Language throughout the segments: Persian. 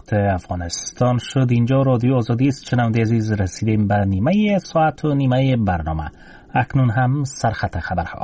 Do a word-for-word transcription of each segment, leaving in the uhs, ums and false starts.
اطلاعات افغانستان شد. اینجا رادیو آزادی است. شنونده عزیز، رسیدیم به نیمه ساعت و نیمه برنامه. اکنون هم سرخط خبرها.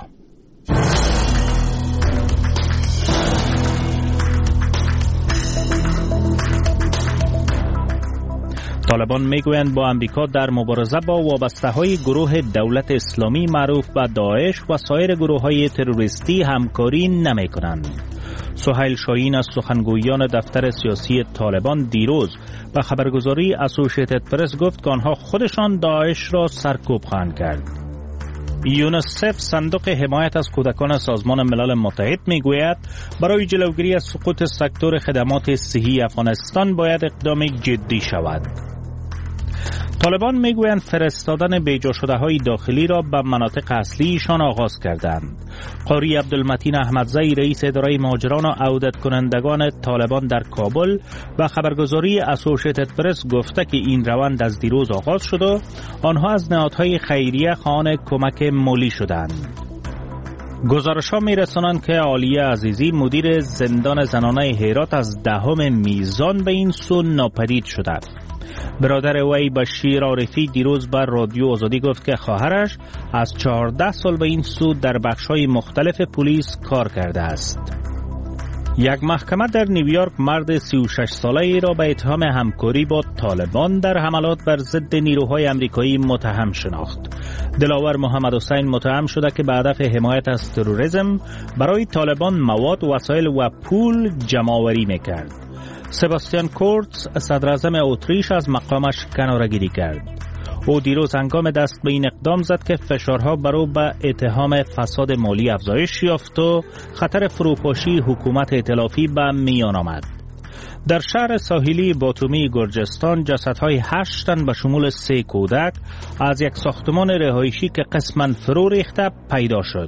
طالبان میگویند با امریکا در مبارزه با وابسته‌های گروه دولت اسلامی معروف به داعش و سایر گروه‌های تروریستی همکاری نمی‌کنند. سهیل شاهین از سخنگویان دفتر سیاسی طالبان دیروز به خبرگزاری اسوسییتد پرس گفت که آنها خودشان داعش را سرکوب خواهند کرد. یونیسف، صندوق حمایت از کودکان سازمان ملل متحد، میگوید برای جلوگیری از سقوط سکتور خدمات صحی افغانستان باید اقدام جدی شود. طالبان میگویند فرستادن بیجا شده های داخلی را به مناطق اصلیشان آغاز کردند. قاری عبدالمتین احمدزی، رئیس اداره مهاجران و عودت کنندگان طالبان در کابل، و خبرگزاری اسوسییتد پرس گفته که این روند از دیروز آغاز شد و آنها از نهادهای خیریه خواهان کمک مالی شدند. گزارش‌ها می‌رسانند که عالیه عزیزی، مدیر زندان زنانه هرات، از دهم میزان به این سو ناپدید شده. برادر وی بشیر عارفی دیروز بر رادیو آزادی گفت که خواهرش از چهارده سال به این سو در بخش‌های مختلف پلیس کار کرده است. یک محکمه در نیویورک مرد سی و شش ساله ای را به اتهام همکاری با طالبان در حملات بر ضد نیروهای آمریکایی متهم شناخت. دلاور محمد حسین متهم شده که به هدف حمایت از تروریسم برای طالبان مواد، وسایل و پول جمع‌آوری می‌کرد. سباستیان کورتز، صدر اعظم اتریش، از مقامش کناره‌گیری کرد. او دیروز هنگام دست به این اقدام زد که فشارها بر او به اتهام فساد مالی افزایش یافت و خطر فروپاشی حکومت ائتلافی به میان آمد. در شهر ساحلی باتومی گرجستان جسدهای هشت تن به شمول سه کودک از یک ساختمان رهایشی که قسماً فرو ریخته پیدا شد.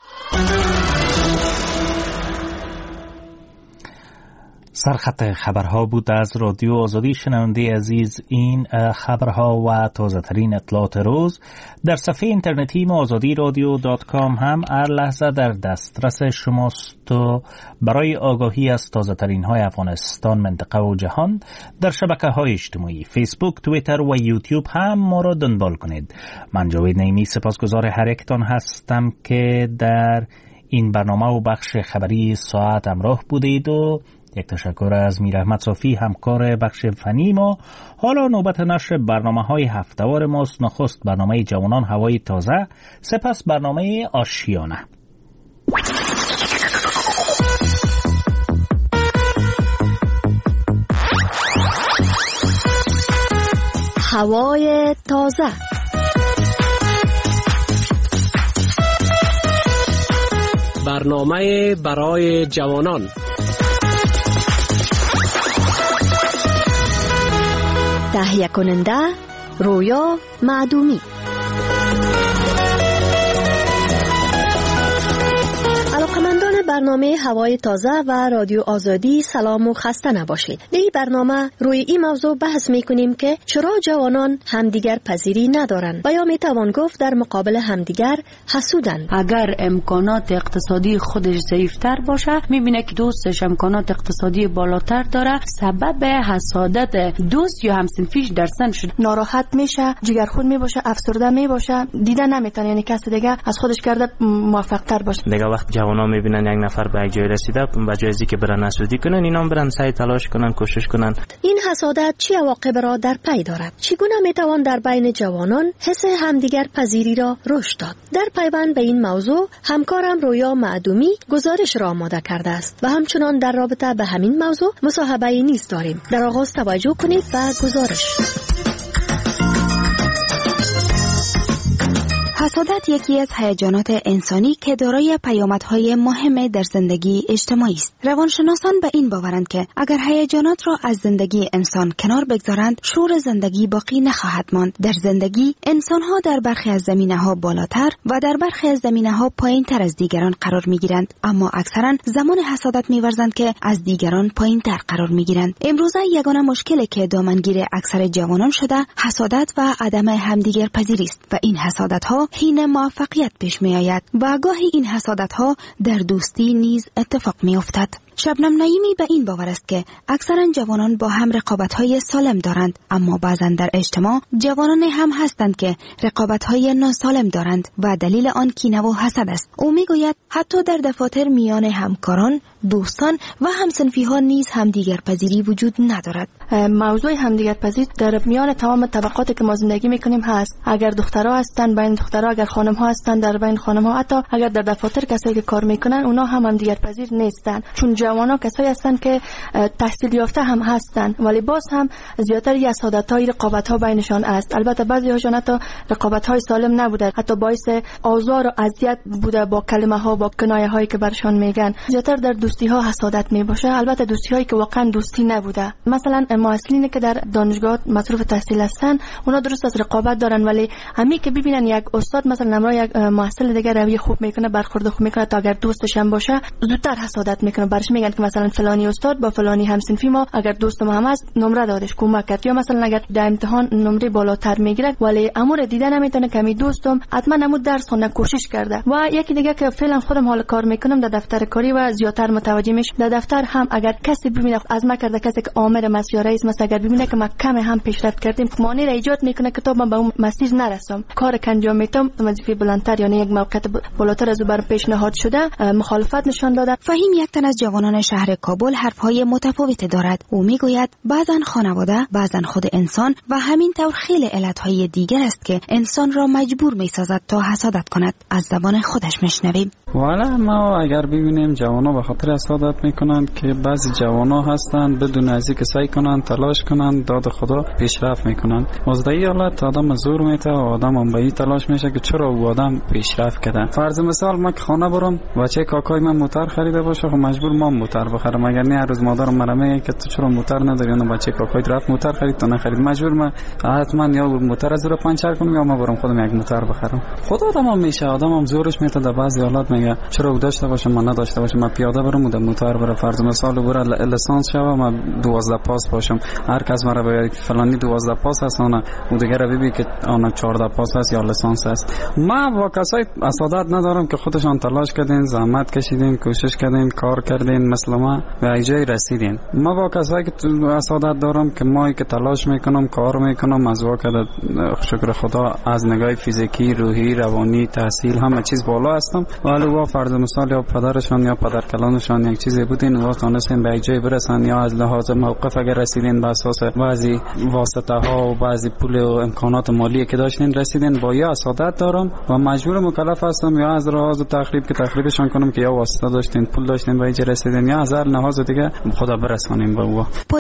سرخط خبرها بود از رادیو آزادی. شنونده عزیز، این خبرها و تازه ترین اطلاعات روز در صفحه اینترنتی ما آزادی رادیو دات کام هم هر لحظه در دسترس شماست و برای آگاهی از تازه ترین های افغانستان، منطقه و جهان در شبکه های اجتماعی فیسبوک، توییتر و یوتیوب هم ما را دنبال کنید. من جاوید نعیمی سپاسگزار هر یکتان هستم که در این برنامه و بخش خبری ساعت همراه بودید و یک تشکر از میر احمد صافی، همکار بخش فنی ما. حالا نوبت نشر برنامه های هفته‌وار ماست. نخست برنامه جوانان هوای تازه، سپس برنامه آشیانه. هوای تازه. برنامه برای جوانان. تهیه کننده رویا معدومی. علاقمندان برنامه هوای تازه و رادیو آزادی، سلام و خسته نباشید. در این برنامه روی این موضوع بحث میکنیم که چرا جوانان همدیگر پذیری ندارند و یا میتوان گفت در مقابل همدیگر حسودند. اگر امکانات اقتصادی خودش ضعیفتر باشه، میبینه که دوستش امکانات اقتصادی بالاتر داره، سبب حسادت دوست یا همسنفیش در سن شد. ناراحت میشه، جگرخون میباشه، افسرده میباشه، دیده نمیتونه یعنی کسی دیگه از خودش کرده موفق تر باشه. دیگه وقت جوانا میبینن یک نفر به یک جای رسیده، به جای اینکه برن حسودی کنن، اینا برن سعی تلاش کنن، کوشش کنن. این حسادت چه عواقب را در پی دارد؟ چگونه میتوان در بین جوانان حس همدیگر پذیری را رشد داد؟ در پیوند به این موضوع همکارم رویا معدومی گزارش را آماده کرده است و همچنان در رابطه به همین موضوع مصاحبه نیز داریم. در آغاز توجه کنید به گزارش. حسادت یکی از هیجانات انسانی که دارای پیامدهای مهم در زندگی اجتماعی است. روانشناسان به این باورند که اگر هیجانات را از زندگی انسان کنار بگذارند، شور زندگی باقی نخواهد ماند. در زندگی انسان‌ها در برخی از زمینه‌ها بالاتر و در برخی از زمینه‌ها پایین‌تر از دیگران قرار می‌گیرند، اما اکثراً زمان حسادت می‌ورزند که از دیگران پایین‌تر قرار می‌گیرند. امروزه یگانه مشکلی که دامنگیر اکثر جوانان شده، حسادت و عدم همدیگر پذیری است و این حسادت‌ها حین موفقیت پیش می آید و گاهی این حسادت ها در دوستی نیز اتفاق می افتد. شبنم نعیمی به این باور است که اکثرا جوانان با هم رقابت‌های سالم دارند، اما بعضا در اجتماع جوانان هم هستند که رقابت‌های ناسالم دارند و دلیل آن کینه و حسد است. او میگوید حتی در دفاتر میان همکاران، دوستان و همسنفی‌ها نیز همدیگر پذیری وجود ندارد. موضوع همدیگر پذیری در میان تمام طبقاتی که ما زندگی میکنیم هست. اگر دخترها هستند بین دخترها، اگر خانم‌ها هستند در بین خانم‌ها، حتی اگر در دفاتر کسایی که کار میکنن اونا هم همدیگر پذیر نیستند، چون جوانان کسایی هستند که تحصیل یافته هم هستند ولی باز هم زیاتر حسادت‌های رقابت‌ها بینشان است. البته بعضی هاشون حتی رقابت‌های سالم نبوده، حتی باعث آزار و اذیت بوده با کلمه‌ها، با کنایه‌هایی که برشان میگن. زیاتر در دوستی‌ها حسادت میباشه، البته دوستی‌هایی که واقعا دوستی نبوده. مثلا محصلینی که در دانشگاه مصروف تحصیل هستن اونا درست از رقابت دارن، ولی همین که ببینن یک استاد مثلا نمره یک محصل دیگه روی خوب میکنه، برخورد خوب میکنه، تا اگر دوستش هم باشه زودتر حسادت میکنه، برش میگن که مثلا فلانی استاد با فلانی همسنفی ما اگر دوست ما هم است نمره دادش، کمک کرد، یا مثلا اگر در امتحان نمره بالاتر میگیره ولی امور دیده نمیتونه که می دوستم حتما نمود درس خونه کوشش کرده. و یکی دیگه که فعلا خودم حال کار میکنم در دفتر کاری و زیاتر متوجه میشم در دفتر هم اگر کسی ببینه از ما کرده، کسی که آمر مسیر رئیس مثلا اگر ببینه که ما کم هم پیشرفت کردیم، مانع را ایجاد میکنه که تا من به اون مسیر نرسم، کار که انجام میدم وظیفه بلندتر یعنی یک موقعیت بالاتر از او بر پیشنهاد شده مخالفت نشان داده. فهیم یک تن از جوانان شهر کابل حرفهای متفاوتی دارد. او میگوید بعضا خانواده، بعضا خود انسان و همین طور خیلی علتهای دیگر است که انسان را مجبور میسازد تا حسادت کند. از زبان خودش میشنویم. والا ما اگر ببینیم جوانا به خاطر حسادت میکنند که بعضی جوانا هستند بدون از اینکه سعی کنند تلاش کنند داد خدا پیشرفت میکنند. از این حالت آدم زور میته و آدم هم به این تلاش میشه که چرا او آدم پیشرفت کرده. فرض مثال ما که خانه برم بچه کاکای من موتر خریده باشه خب مجبور ما موتر بخرم، اگر نه هر روز مادرم مرا میگه که تو چرا موتر نداری، اون بچه کاکای رفت موتر خرید تو نخرید، مجبور من حتما یا موتر از رو پنچر کنم یا ما برم خودم یک موتر بخرم. خدا آدم هم میشه آدم هم زورش میته در بعضی حالات میگه چرا او داشته باشه من نداشته باشم، من پیاده برم و در موتر برم. فرض مثال برای لیسانس شوم من دوازده پاس باشم، هر کس مرا بگه فلانی دوازده پاس هست اون او دیگه رو ببینه که آن چهارده پاس هست یا لیسانس هست. ما با کسای حسادت ندارم که خودشان تلاش کردین، زحمت کشیدین، کوشش کردین، کار کردین، مثل ما به اینجای رسیدین. ما با کسایی که حسادت دارم که ما که تلاش میکنم، کار میکنم، از واقع شکر خدا از نگاه فیزیکی، روحی، روانی، تحصیل همه چیز بالا هستم، ولی وا فرض مثال یا پدرشان یا پدرکلانشان یک چیزی بودین و تونستین به اینجای برسن، یا از لحاظ موقف اگر رسیدین به اساس بعضی واسطه ها و بعضی پول و امکانات مالی که داشتین رسیدین. با یا حسادت دارم و مجبور مکلف هستم یا از لحاظ تخریب که تخریبشان کنم که یا واسطه داشتین، پول داشتین به اینجا رسیدین، یا از هر لحاظ دیگه خدا برسانیم به او.